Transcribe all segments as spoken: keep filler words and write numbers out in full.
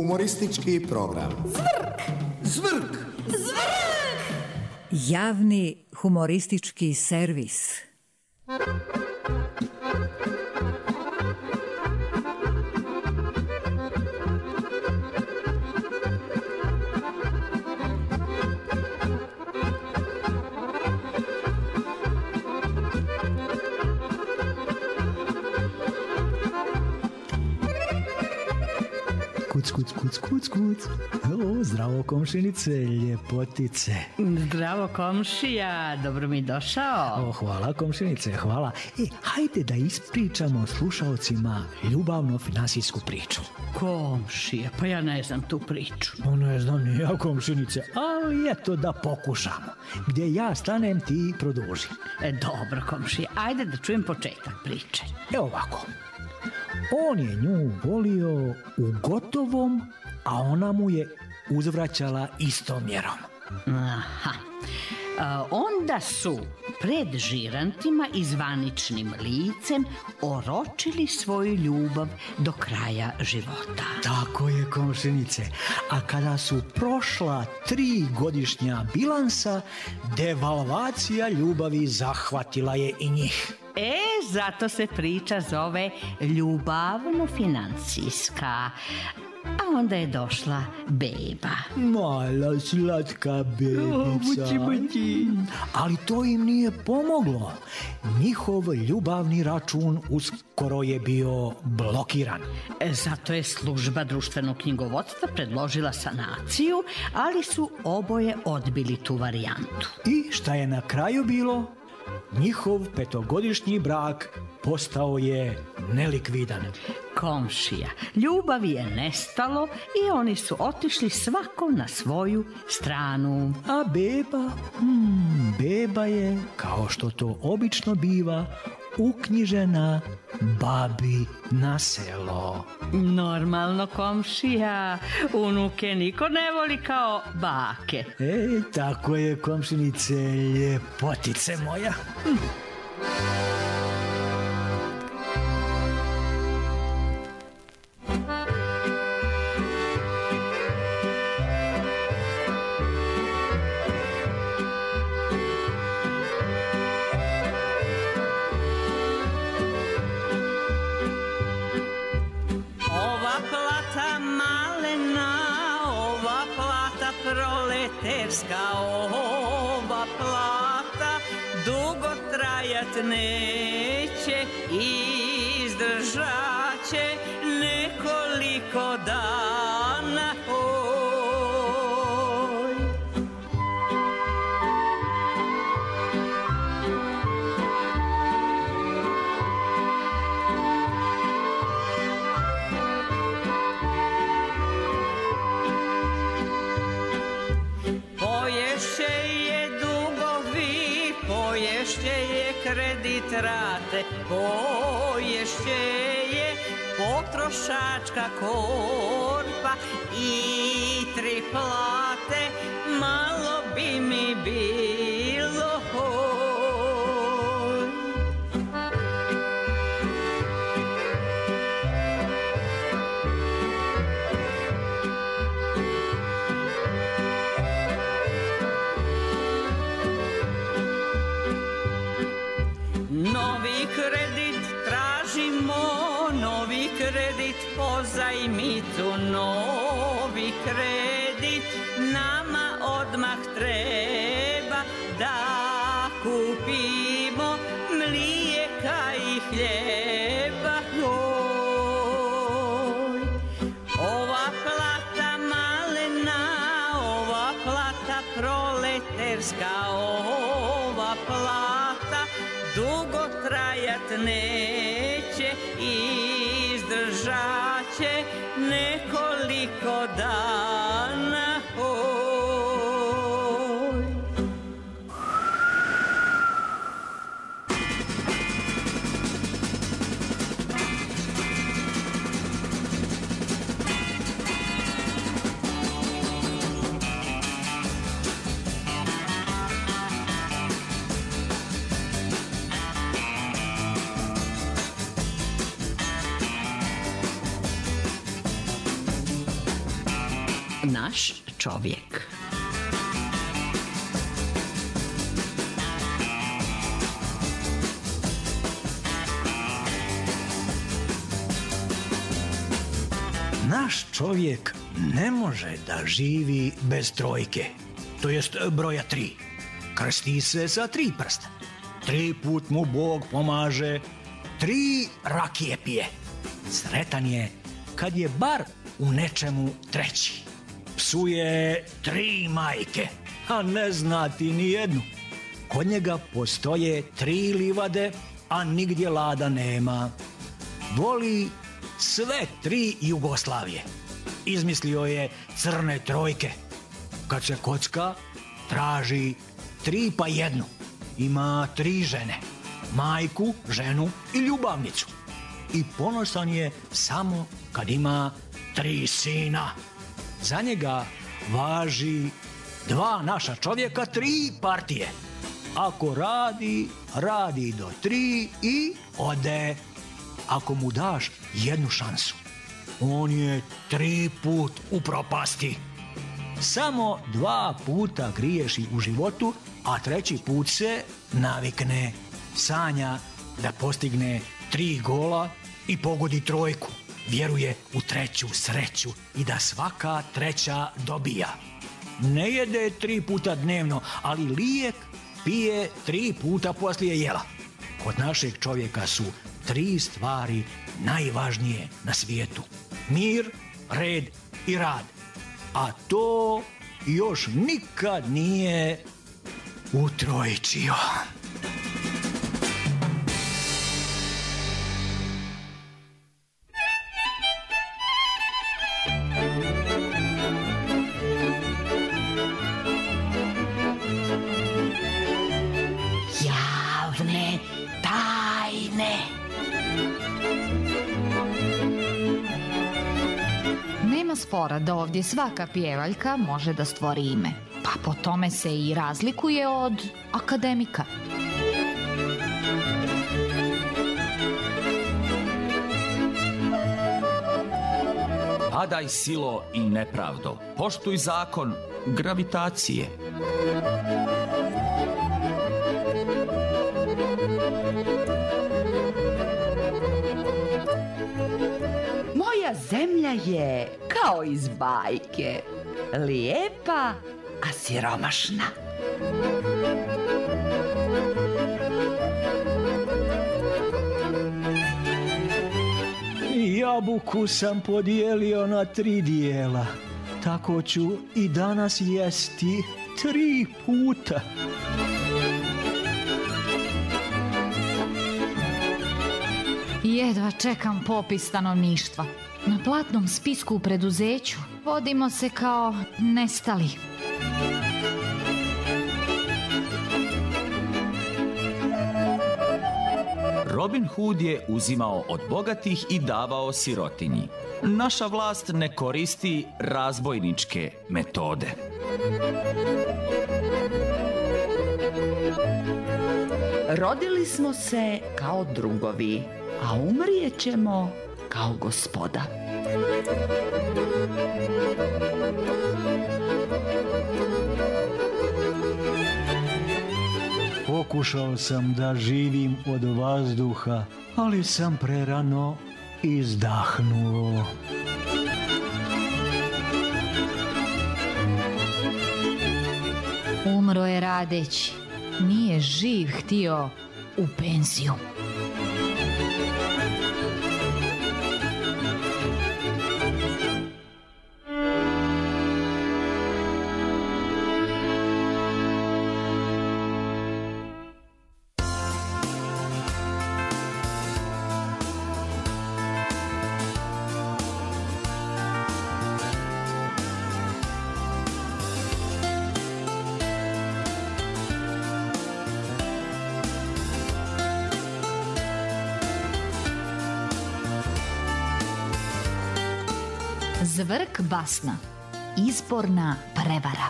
Humoristički program. Zvrk! Zvrk! Zvrk! Javni humoristički servis. Kuc, kuc, kuc, kuc, kuc. O, zdravo komšinice, ljepotice. Zdravo komšija, dobro mi došao. O, hvala komšinice, hvala. E, hajde da ispričamo slušalcima ljubavno finansijsku priču. Komšija, pa ja ne znam tu priču. O, ne znam ni ja komšinice, ali eto da pokušamo. Gdje ja stanem, ti produži. E, dobro komšija, ajde da čujem početak priče. Evo ovako. On je nju volio u gotovom, a ona mu je uzvraćala istom mjerom. Aha. A, onda su pred žirantima i zvaničnim licem oročili svoju ljubav do kraja života. Tako je komšinice. A kada su prošla tri godišnja bilansa, devalvacija ljubavi zahvatila je i njih. E, zato se priča zove ljubavno-financijska. A onda je došla beba. Mala slatka bebica. Ali to im nije pomoglo. Njihov ljubavni račun uskoro je bio blokiran. E, zato je služba društvenog knjigovodstva predložila sanaciju, ali su oboje odbili tu varijantu. I šta je na kraju bilo? Njihov petogodišnji brak postao je nelikvidan. Komšija, ljubavi je nestalo i oni su otišli svako na svoju stranu. A beba, hmm, beba je, kao što to obično biva, uknjižena babi na selo. Normalno komšija, unuke niko ne voli kao bake. E, tako je komšinice, ljepotice moja. Hm. Proleterska ova plata dugo trajat neće, izdržat će nekoliko dana. Oj. Poješće je kredit rate, poješće je potrošačka korpa i tri plate, malo bi mi bilo. Novi kredit tražimo, novi kredit pozajmicu, novi kredit nama odmah treba da kupimo mlijeka i hljeba. Oj. Ova plata malena, ova plata proleterska, ova plata dugo trajat neće, izdržat će nekoliko dana. Oj. naš čovjek. Naš čovjek ne može da živi bez trojke, to jest broja tri. Krsti se sa tri prsta. Tri put mu Bog pomaže, tri rakije pije. Sretan je kad je bar u nečemu treći. Psuje tri majke, a ne zna ti ni jednu. Kod njega postoje tri livade, a nigdje lada nema. Voli sve tri Jugoslavije. Izmislio je crne trojke. Kad se kocka, traži tri pa jednu. Ima tri žene. Majku, ženu i ljubavnicu. I ponosan je samo kad ima tri sina. Za njega važi dva naša čovjeka, tri partije. Ako radi, radi do tri i ode. Ako mu daš jednu šansu, on je tri put u propasti. Samo dva puta griješi u životu, a treći put se navikne. Sanja da postigne tri gola i pogodi trojku. Vjeruje u treću sreću i da svaka treća dobija. Ne jede tri puta dnevno, ali lijek pije tri puta poslije jela. Kod našeg čovjeka su tri stvari najvažnije na svijetu. Mir, red i rad. A to još nikad nije utrojičio. Javne tajne. Nema spora da ovdje svaka pjevaljka može da stvori ime, pa po tome se i razlikuje od akademika. Padaj silo i nepravdo, poštuj zakon gravitacije. Moja zemlja je kao iz bajke, lijepa, a siromašna. Jabuku sam podijelio na tri dijela. Tako ću i danas jesti tri puta. Jedva čekam popis stanovništva. Na platnom spisku u preduzeću vodimo se kao nestali. Robin Hood je uzimao od bogatih i davao sirotinji. Naša vlast ne koristi razbojničke metode. Rodili smo se kao drugovi, a umrijet ćemo kao gospoda. Pokušao sam da živim od vazduha, ali sam prerano izdahnuo. Umro je radeći, nije živ htio u penziju. Zvrk basna. Izborna prevara.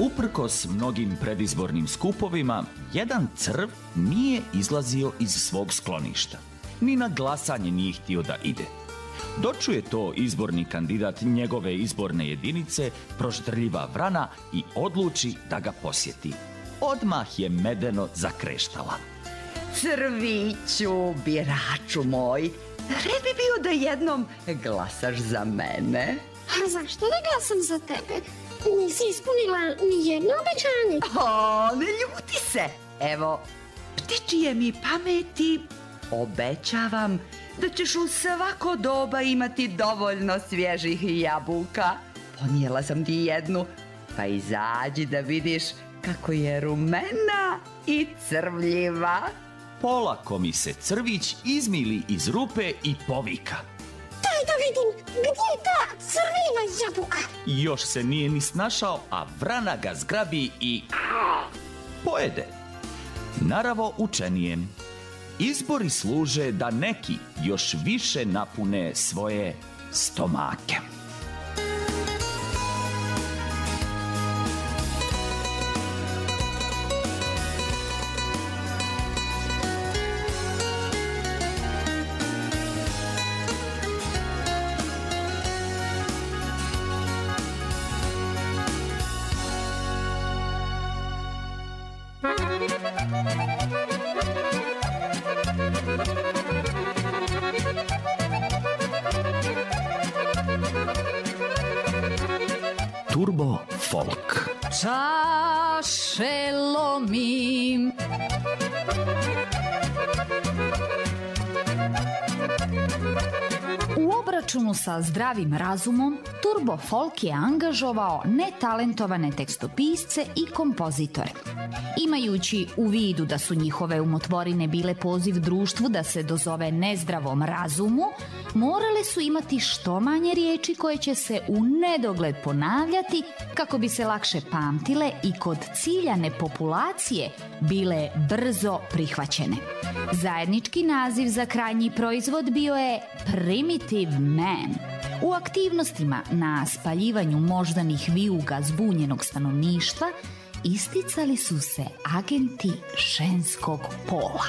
Uprkos mnogim predizbornim skupovima, jedan crv nije izlazio iz svog skloništa. Ni na glasanje nije htio da ide. Dočuje to izborni kandidat njegove izborne jedinice, proštrljiva vrana, i odluči da ga posjeti. Odmah je medeno zakreštala. Crviću, biraču moj, red bi bio da jednom glasaš za mene. A zašto da glasam za tebe? Nisi ispunila ni jedno obećanje. O, ne ljuti se. Evo, ptičije mi pameti, obećavam da ćeš u svako doba imati dovoljno svježih jabuka. Ponijela sam ti jednu, pa izađi da vidiš kako je rumena i crvljiva. Polako mi se crvić izmili iz rupe i povika. Daj da vidim, gdje je ta crvena jabuka? Još se nije ni snašao, a vrana ga zgrabi i pojede. Naravo učenijem. Izbori služe da neki još više napune svoje stomake. Turbo folk. Čaše lomim. U obračunu sa zdravim razumom, Turbo folk je angažovao netalentovane tekstopisce i kompozitore. Imajući u vidu da su njihove umotvorine bile poziv društvu da se dozove nezdravom razumu, morale su imati što manje riječi koje će se u nedogled ponavljati kako bi se lakše pamtile i kod ciljane populacije bile brzo prihvaćene. Zajednički naziv za krajnji proizvod bio je Primitive Man. U aktivnostima na spaljivanju moždanih vijuga zbunjenog stanovništva isticali su se agenti ženskog pola.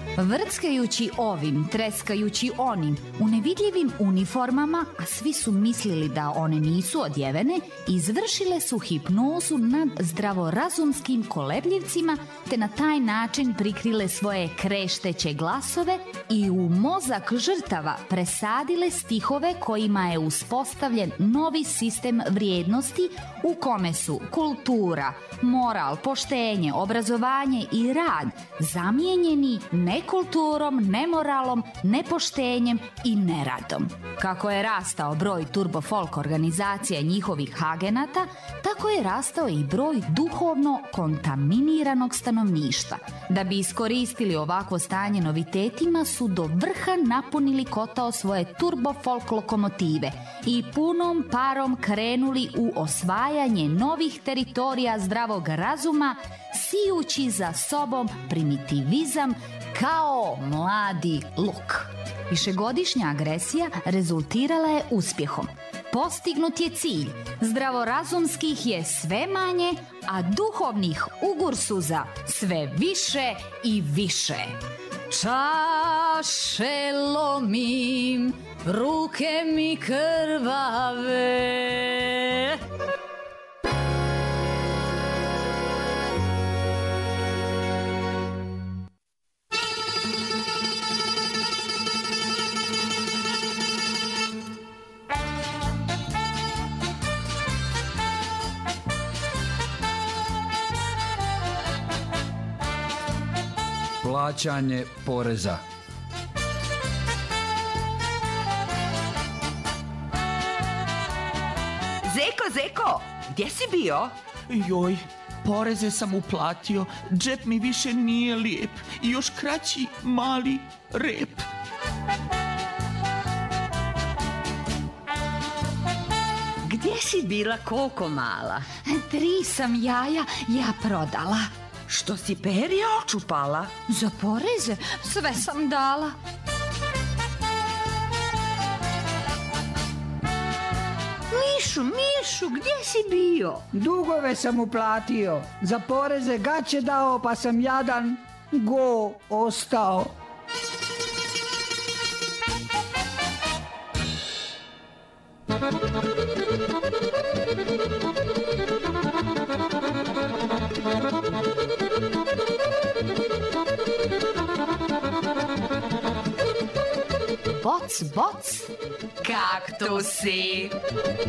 Vrckajući ovim, treskajući onim, u nevidljivim uniformama, a svi su mislili da one nisu odjevene, izvršile su hipnozu nad zdravorazumskim kolebljivcima, te na taj način prikrile svoje krešteće glasove i u mozak žrtava presadile stihove kojima je uspostavljen novi sistem vrijednosti u kome su kultura, moral, poštenje, obrazovanje i rad zamijenjeni nekulturom, nemoralom, nepoštenjem i neradom. Kako je rastao broj turbo folk organizacija njihovih agenata, tako je rastao i broj duhovno kontaminiranog stanovništva. Da bi iskoristili ovakvo stanje novitetima su do vrha napunili kotao svoje turbo folk lokomotive i punom parom krenuli u osvajanje novih teritorija zdravog razuma, sijući za sobom primitivizam kao mladi luk. Višegodišnja agresija rezultirala je uspjehom. Postignut je cilj. Zdravorazumskih je sve manje, a duhovnih ugursuza sve više i više. Čaše lomim, ruke mi krvave. Plaćanje poreza. Zeko, Zeko, gdje si bio? Joj, poreze sam uplatio, džep mi više nije lijep i još kraći mali rep. Gdje si bila, koliko mala? Tri sam jaja ja prodala. Što si perje očupala? Za poreze sve sam dala. Mišu, Mišu, gdje si bio? Dugove sam uplatio, za poreze gaće dao, pa sam jadan go ostao. Boc, boc, Kaktusi.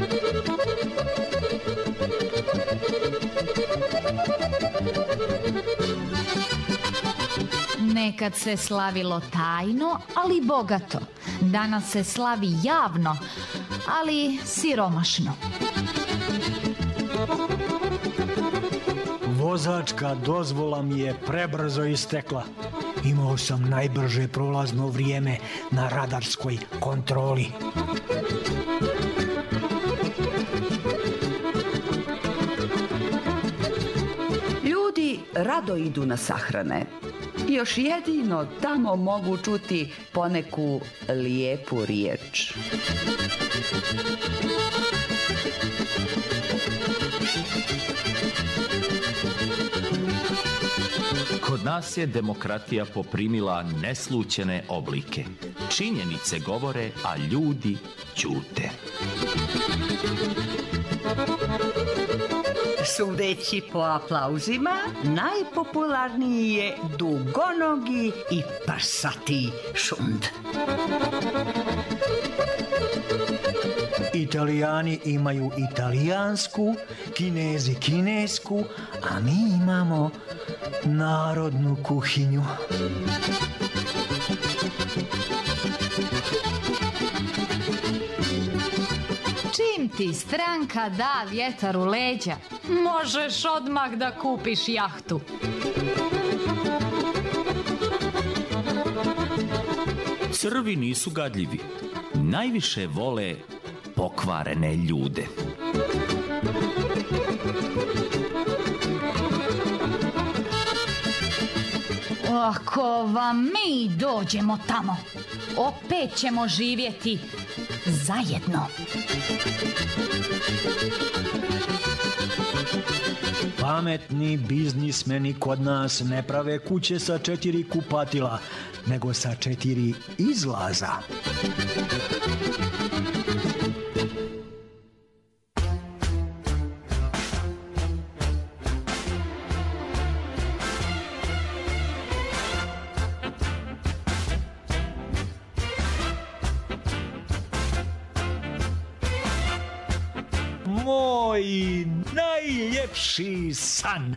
nekad se slavilo tajno, ali bogato. Danas se slavi javno, ali siromašno. Vozačka dozvola mi je prebrzo istekla. Imao sam najbrže prolazno vrijeme na radarskoj kontroli. Ljudi rado idu na sahrane. Još jedino tamo mogu čuti poneku lijepu riječ. Kod nas je demokratija poprimila neslućene oblike. Činjenice govore, a ljudi ćute. Sudeći po aplauzima, najpopularniji je dugonogi i prsati šund. Italijani imaju italijansku, Kinezi kinesku, a mi imamo narodnu kuhinju. Čim ti stranka da vjetar u leđa, možeš odmah da kupiš jahtu. Crvi nisu gadljivi. Najviše vole pokvarene ljude. Ako vam mi dođemo tamo, opet ćemo živjeti zajedno. Pametni biznismeni kod nas ne prave kuće sa četiri kupatila, nego sa četiri izlaza. Moj najljepši san.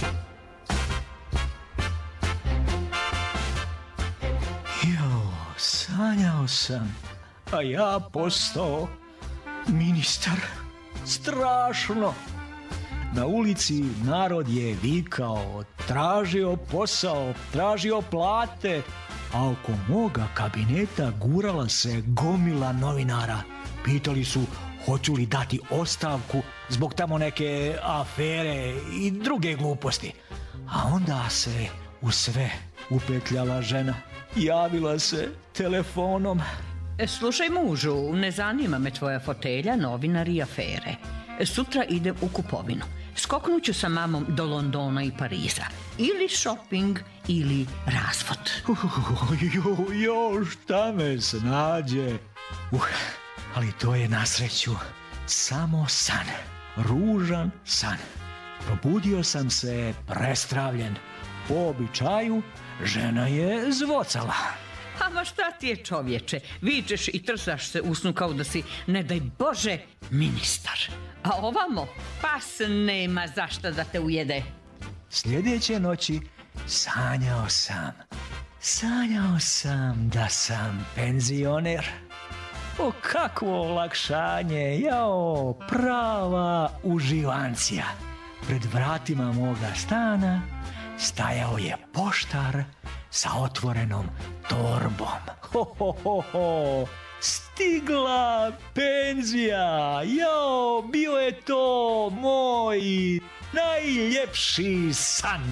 Jo, sanjao sam, a ja postao ministar. Strašno. Na ulici narod je vikao, tražio posao, tražio plate, a oko moga kabineta gurala se gomila novinara. Pitali su hoću li dati ostavku zbog tamo neke afere i druge gluposti. A onda se u sve upetljala žena. Javila se telefonom. Slušaj mužu, ne zanima me tvoja fotelja, novinari i afere. Sutra idem u kupovinu. Skoknut ću sa mamom do Londona i Pariza. Ili shopping, ili razvod. Jo, jo, šta me snađe. Uh, ali to je na sreću samo san. Ružan san. Probudio sam se prestravljen. Po običaju, žena je zvocala. Ama šta ti je, čovječe? Vičeš i trsaš se u snu kao da si, ne daj Bože, ministar. A ovamo pas nema zašta da te ujede. Sljedeće noći sanjao sam. Sanjao sam da sam penzioner. O, kakvo olakšanje, jao, prava uživancija. Pred vratima moga stana stajao je poštar sa otvorenom torbom. Ho, ho, ho, ho. Stigla penzija, jao, bio je to moj najljepši san.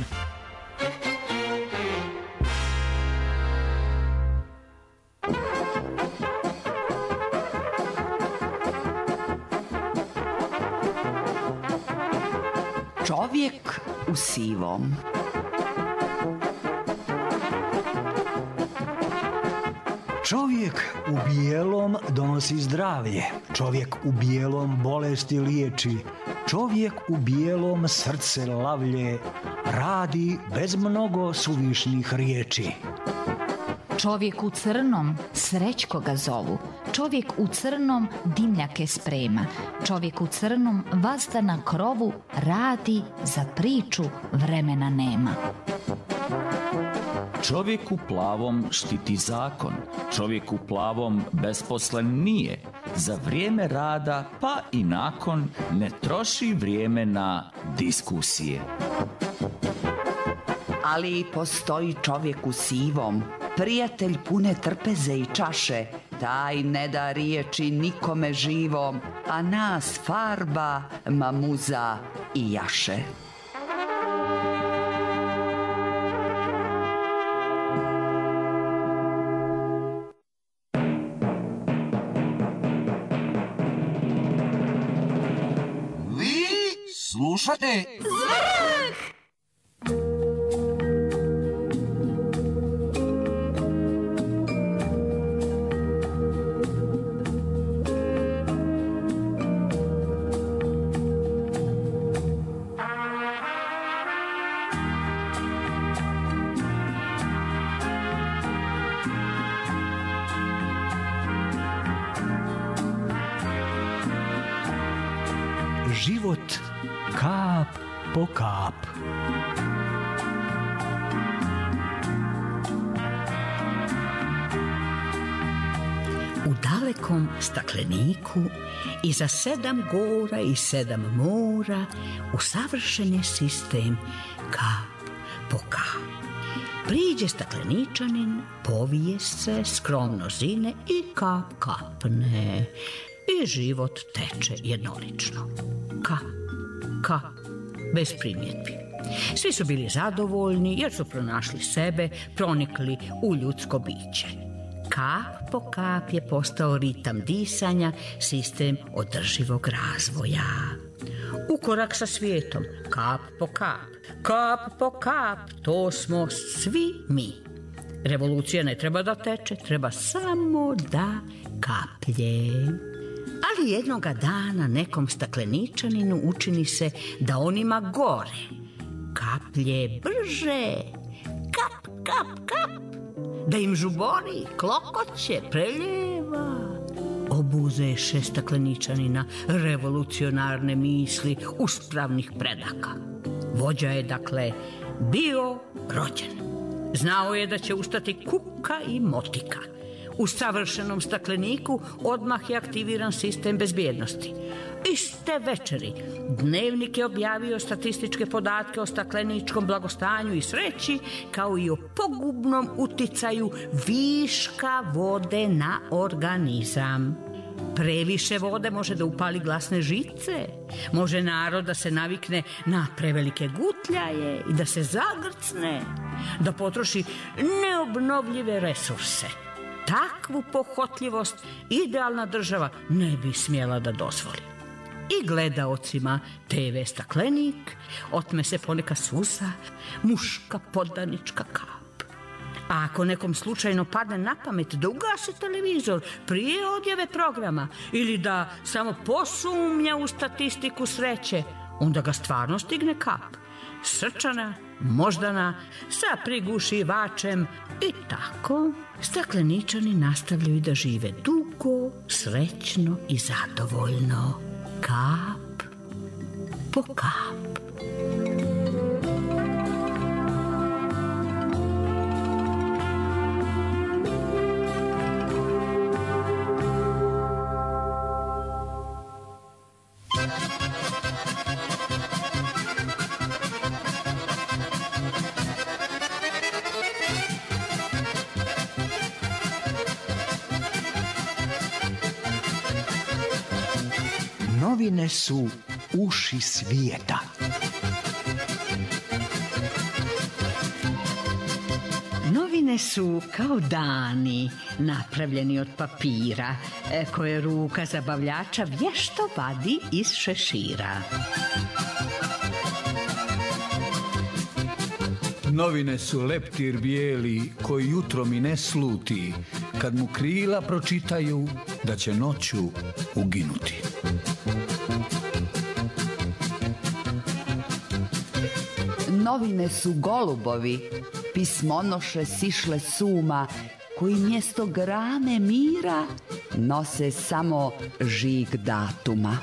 Čovjek u sivom. Čovjek u bijelom donosi zdravlje. Čovjek u bijelom bolesti liječi. Čovjek u bijelom srce lavlje. Radi bez mnogo suvišnih riječi. Čovjek u crnom, Srećko ga zovu. Čovjek u crnom dimljake sprema. Čovjek u crnom vazda na krovu radi, za priču vremena nema. Čovjek u plavom štiti zakon. Čovjek u plavom besposlen nije. Za vrijeme rada pa i nakon ne troši vrijeme na diskusije. Ali postoji čovjek u sivom, prijatelj pune trpeze i čaše, taj ne da riječi nikome živom, a nas farba, mamuza i jaše. Vi slušate Zvrk! Život kap po kap. U dalekom stakleniku, iza sedam gora i sedam mora, usavršen je sistem kap po kap. Priđe stakleničanin, povije se, skromno zine i kap kapne. I život teče jednolično. Kap, kap, bez primjedbi. Svi su bili zadovoljni jer su pronašli sebe, pronikli u ljudsko biće. Kap po kap je postao ritam disanja, sistem održivog razvoja. Ukorak sa svijetom, kap po kap, kap po kap, to smo svi mi. Revolucija ne treba da teče, treba samo da kaplje. Ali jednoga dana nekom stakleničaninu učini se da on ima gore. Kaplje brže, kap, kap, kap, da im žubori, klokoće, preljeva. Obuzeše stakleničanina revolucionarne misli uspravnih predaka. Vođa je, dakle, bio rođen. Znao je da će ustati kuka i motika. U savršenom stakleniku odmah je aktiviran sistem bezbjednosti. Iste večeri Dnevnik je objavio statističke podatke o stakleničkom blagostanju i sreći, kao i o pogubnom uticaju viška vode na organizam. Previše vode može da upali glasne žice, može narod da se navikne na prevelike gutljaje i da se zagrcne, da potroši neobnovljive resurse. Takvu pohotljivost idealna država ne bi smjela da dozvoli. I gledaocima te ve Staklenik otme se poneka suza, muška podanička kap. A ako nekom slučajno padne na pamet da ugasi televizor prije odjave programa ili da samo posumnja u statistiku sreće, onda ga stvarno stigne kap. Srčana, moždana, sa prigušivačem i tako stakleničani nastavljaju da žive dugo, srećno i zadovoljno. Kap po kap. Novine su uši svijeta. Novine su kao dani napravljeni od papira koje ruka zabavljača vješto vadi iz šešira. Novine su leptir bijeli koji jutro mi ne sluti, kad mu krila pročitaju da će noću uginuti. Novine su golubovi, pismonoše sišle suma, koji mjesto grane mira nose samo žig datuma.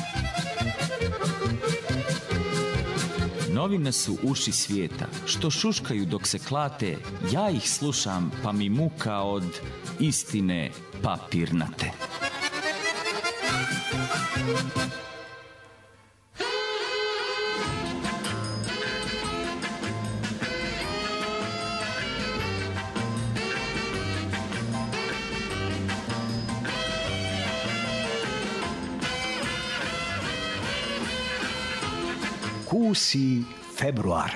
Novine su uši svijeta, što šuškaju dok se klate, ja ih slušam pa mi muka od istine papirnate. Kusi februar.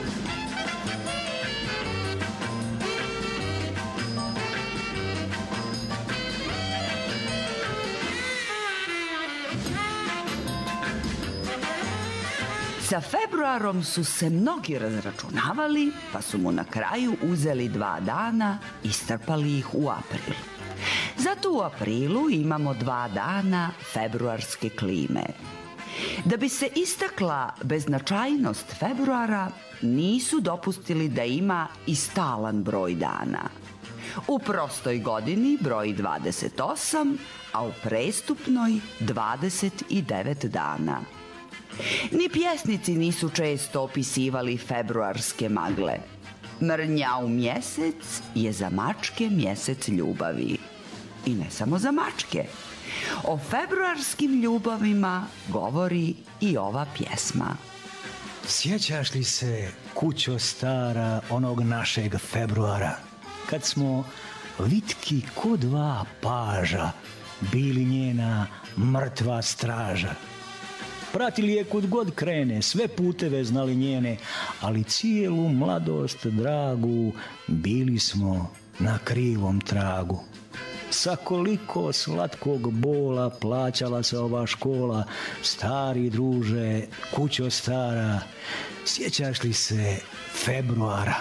Sa februarom su se mnogi razračunavali, pa su mu na kraju uzeli dva dana i strpali ih u april. Zato u aprilu imamo dva dana februarske klime. Da bi se istakla beznačajnost februara, nisu dopustili da ima i stalan broj dana. U prostoj godini broji dvadeset osam, a u prestupnoj dvadeset devet dana. Ni pjesnici nisu često opisivali februarske magle. Mrnjau mjesec je za mačke mjesec ljubavi. I ne samo za mačke. O februarskim ljubavima govori i ova pjesma. Sjećaš li se, kućo stara, onog našeg februara, kad smo vitki ko dva paža bili njena mrtva straža? Pratili je kud god krene, sve puteve znali njene, ali cijelu mladost dragu bili smo na krivom tragu. Sa koliko slatkog bola plaćala se ova škola, stari druže, kućo stara, sjećaš li se februara?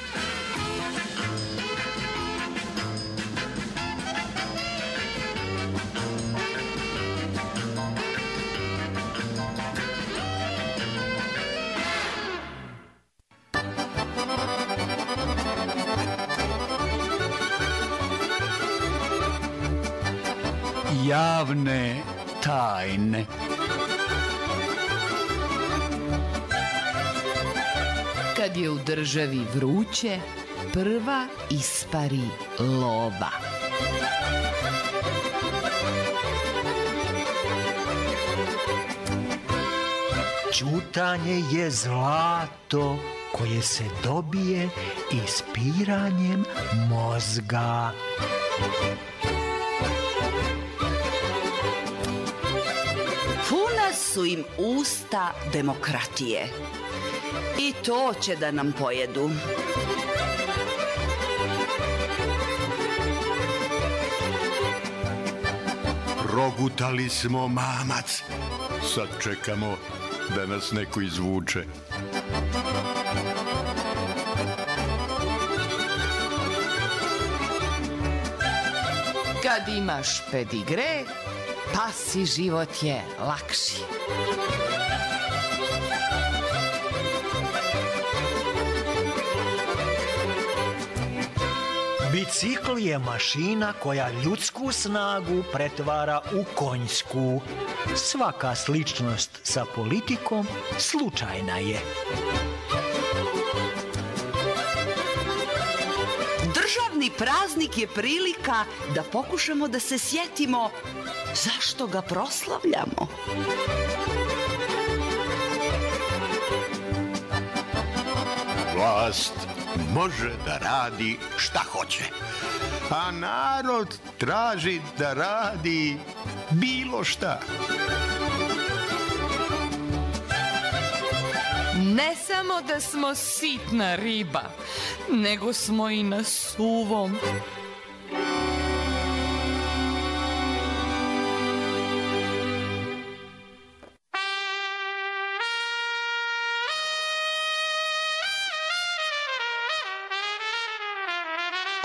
Javne tajne. Kad je u državi vruće, prva ispari lova. Ćutanje je zlato koje se dobije ispiranjem mozga. Puna su im usta demokratije. I to će da nam pojedu. Progutali smo mamac. Sad čekamo da nas neko izvuče. Kad imaš pedigre, pasi život je lakši. Bicikl je mašina koja ljudsku snagu pretvara u konjsku. Svaka sličnost sa politikom slučajna je. Državni praznik je prilika da pokušamo da se sjetimo zašto ga proslavljamo. Vlast može da radi šta hoće, a narod traži da radi bilo šta. Ne samo da smo sitna riba, nego smo i na suvom.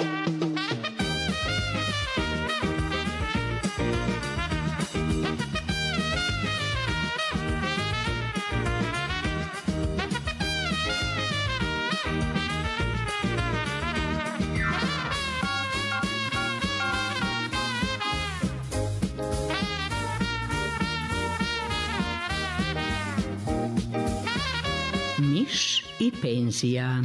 Miš i penzija.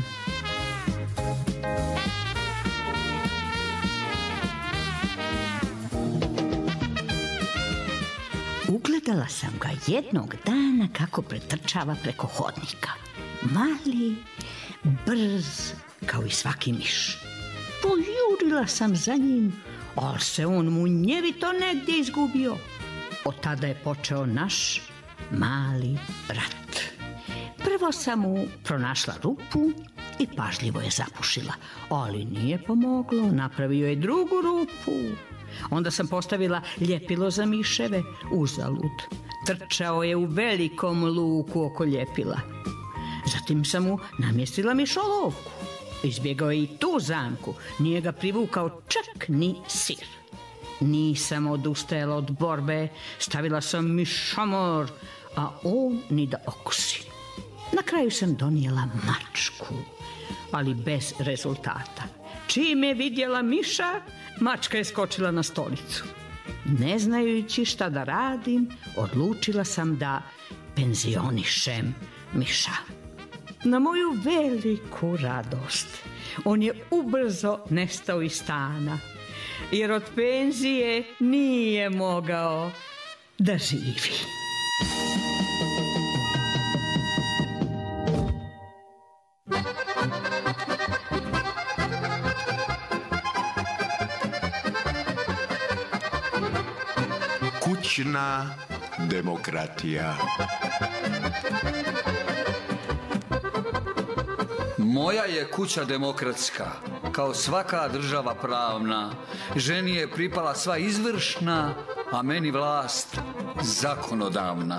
Ugledala sam ga jednog dana kako pretrčava preko hodnika. Mali, brz, kao i svaki miš. Pojurila sam za njim, ali se on munjevito negdje izgubio. Od tada je počeo naš mali rat. Prvo sam mu pronašla rupu i pažljivo je zapušila, ali nije pomoglo, napravio je drugu rupu. Onda sam postavila ljepilo za miševe, uzalud. Trčao je u velikom luku oko ljepila. Zatim sam mu namjestila mišolovku. Izbjegao je i tu zamku, nije ga privukao čak ni sir. Nisam odustajala od borbe, stavila sam mišomor, a on ni da okusi. Na kraju sam donijela mačku, ali bez rezultata. Čim je vidjela miša, mačka je skočila na stolicu. Ne znajući šta da radim, odlučila sam da penzionišem miša. Na moju veliku radost, on je ubrzo nestao iz stana, jer od penzije nije mogao da živi. Kućna demokratija. Moja je kuća demokratska, kao svaka država pravna. Ženi je pripala sva izvršna, a meni vlast zakonodavna.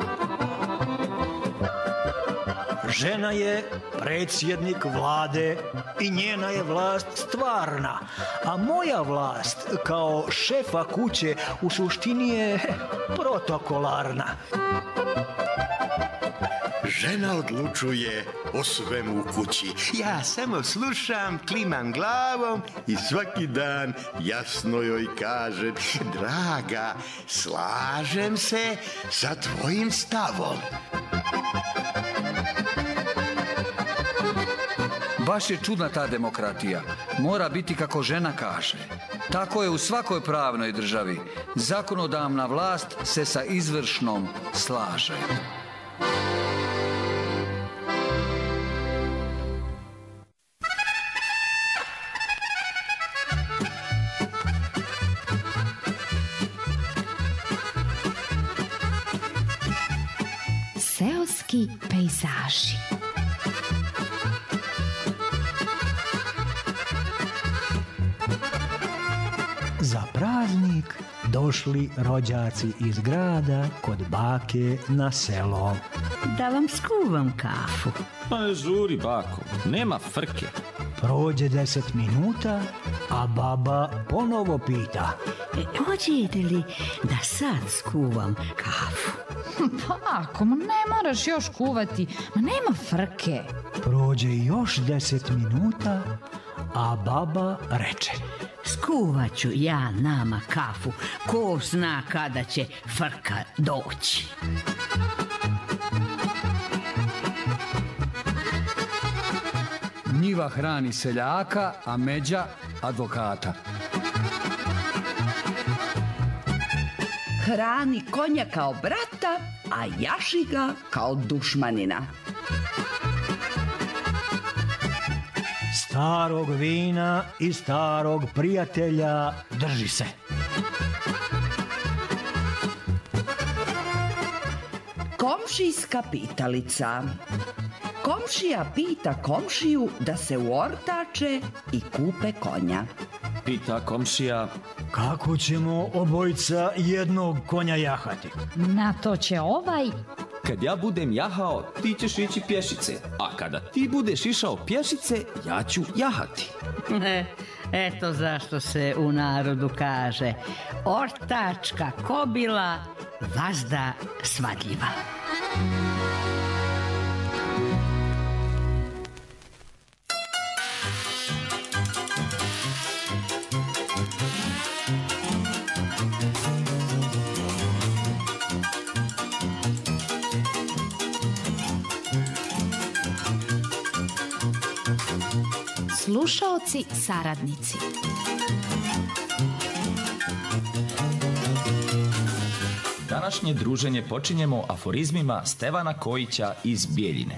Žena je predsjednik vlade i njena je vlast stvarna, a moja vlast kao šefa kuće u suštini je protokolarna. Žena odlučuje o svemu u kući. Ja samo slušam, klimam glavom i svaki dan jasno joj kažem: draga, slažem se sa tvojim stavom. Baš je čudna ta demokratija. Mora biti kako žena kaže. Tako je u svakoj pravnoj državi. Zakonodavna vlast se sa izvršnom slaže. Seoski pejzaži. Za praznik došli rođaci iz grada kod bake na selo. Da vam skuvam kafu. Pa ne žuri, bako, nema frke. Prođe deset minuta, a baba ponovo pita: hoćete li da sad skuvam kafu? Pa ako, ne moraš još kuvati, ma nema frke. Prođe još deset minuta, a baba reče: skuvat ću ja nama kafu, ko zna kada će frka doći. Njiva hrani seljaka, a međa advokata. Hrani konja kao brata, a jaši ga kao dušmanina. Starog vina i starog prijatelja drži se. Komšijska pitalica. Komšija pita komšiju da se uortače i kupe konja. Pita komšija: kako ćemo obojica jednog konja jahati? Na to će ovaj: kad ja budem jahao, ti ćeš ići pješice, a kada ti budeš išao pješice, ja ću jahati. Eto zašto se u narodu kaže ortačka kobila, vazda svadljiva. Slušaoci saradnici. Današnje druženje počinjemo aforizmima Stevana Kojića iz Bijeljine.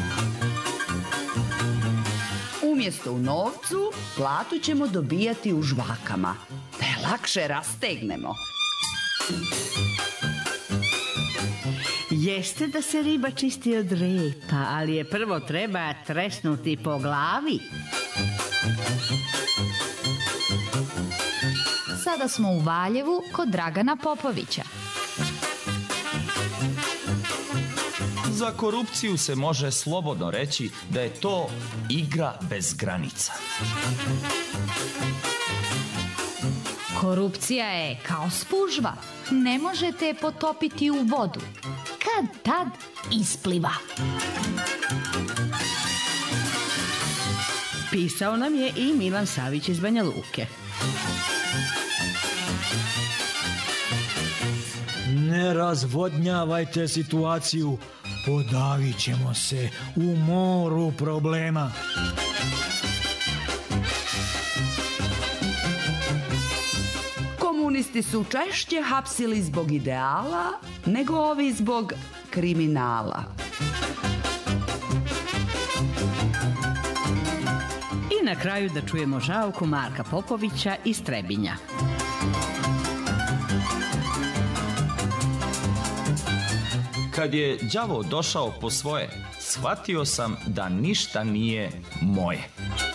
Umjesto u novcu, platu ćemo dobijati u žvakama, da je lakše rastegnemo. Jeste da se riba čisti od repa, ali je prvo treba tresnuti po glavi. Sada smo u Valjevu kod Dragana Popovića. Za korupciju se može slobodno reći da je to igra bez granica. Korupcija je kao spužva. Ne možete je potopiti u vodu. Kad tad ispliva. Pisao nam je i Milan Savić iz Banja Luke. Ne razvodnjavajte situaciju, podavit ćemo se u moru problema. Komunisti su češće hapsili zbog ideala nego ovi zbog kriminala. I na kraju da čujemo žalku Marka Popovića iz Trebinja. Kad je đavo došao po svoje, shvatio sam da ništa nije moje.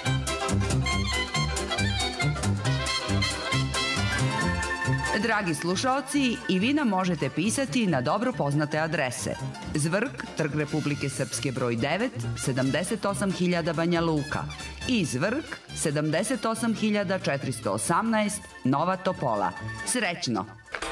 Dragi slušaoci, i vi nam možete pisati na dobro poznate adrese. Zvrk, Trg Republike Srpske broj devet, sedamdeset osam hiljada Banja Luka. I Zvrk, sedamdeset osam hiljada četiristo osamnaest, Nova Topola. Srećno!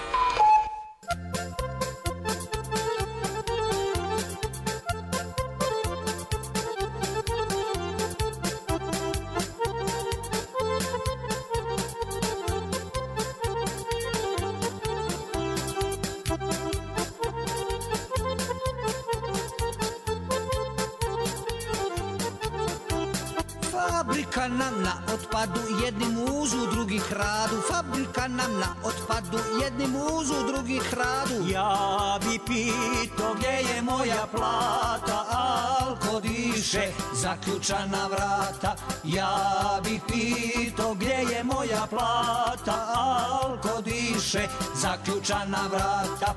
Fabrika nam na otpadu, jedni muzu, drugi kradu. Fabrika nam na otpadu, jedni muzu, drugi kradu. Ja bi pito gdje je moja plata, alko diše zaključana vrata. Ja bi pito gdje je moja plata, alko diše zaključana vrata.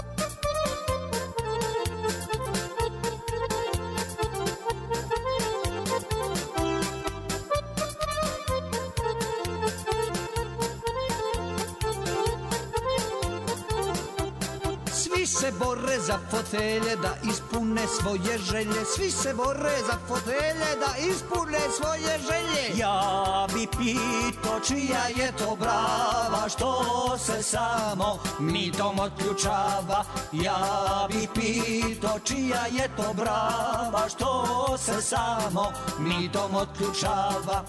Svi se bore za fotelje da ispune svoje želje. Svi se bore za fotelje da ispune svoje želje. Ja bi pito čija je to brava, što se samo mitom otključava. Ja bi pito čija je to brava, što se samo mitom otključava.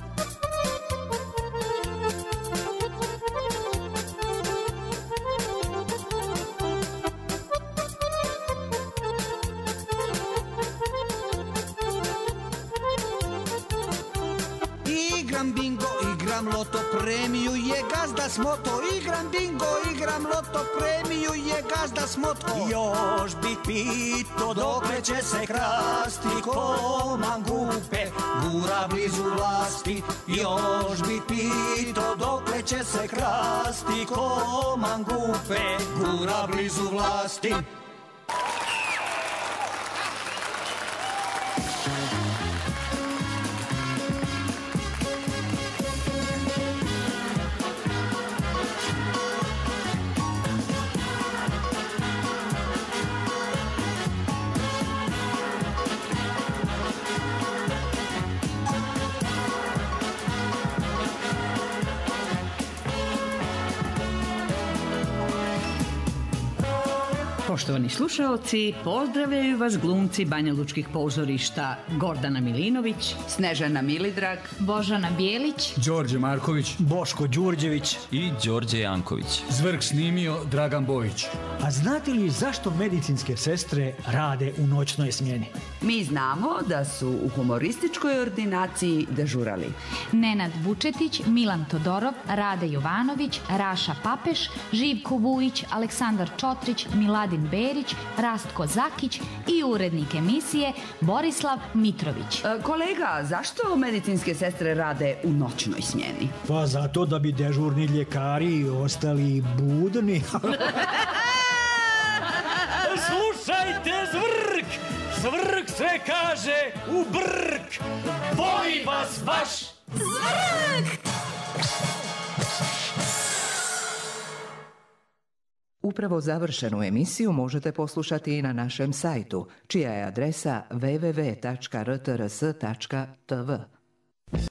Igram bingo, igram loto, premiju je gazda smoto. Igram bingo, igram loto, premiju je gazda smoto. Još bi pito dokle će se krasti, ko mangupe gura blizu vlasti. Još bi pito dokle će se krasti, ko mangupe gura blizu vlasti. Poštovani slušaoci, pozdravljaju vas glumci banjalučkih pozorišta Gordana Milinović, Snežana Milidrag, Božana Bijelić, Đorđe Marković, Boško Đurđević i Đorđe Janković. Zvrk snimio Dragan Bojić. A znate li zašto medicinske sestre rade u noćnoj smjeni? Mi znamo da su u humorističkoj ordinaciji dežurali Nenad Vučetić, Milan Todorov, Rade Jovanović, Raša Papeš, Živko Vujić, Aleksandar Čotrić, Miladin Berić, Rastko Zakić i urednik emisije Borislav Mitrović. E, kolega, zašto medicinske sestre rade u noćnoj smjeni? Pa zato da bi dežurni ljekari ostali budni. Slušajte Zvrk! Zvrk sve kaže u brk! Boli vas baš! Zvrk! Upravo završenu emisiju možete poslušati i na našem sajtu, čija je adresa w w w tačka r t r s tačka t v.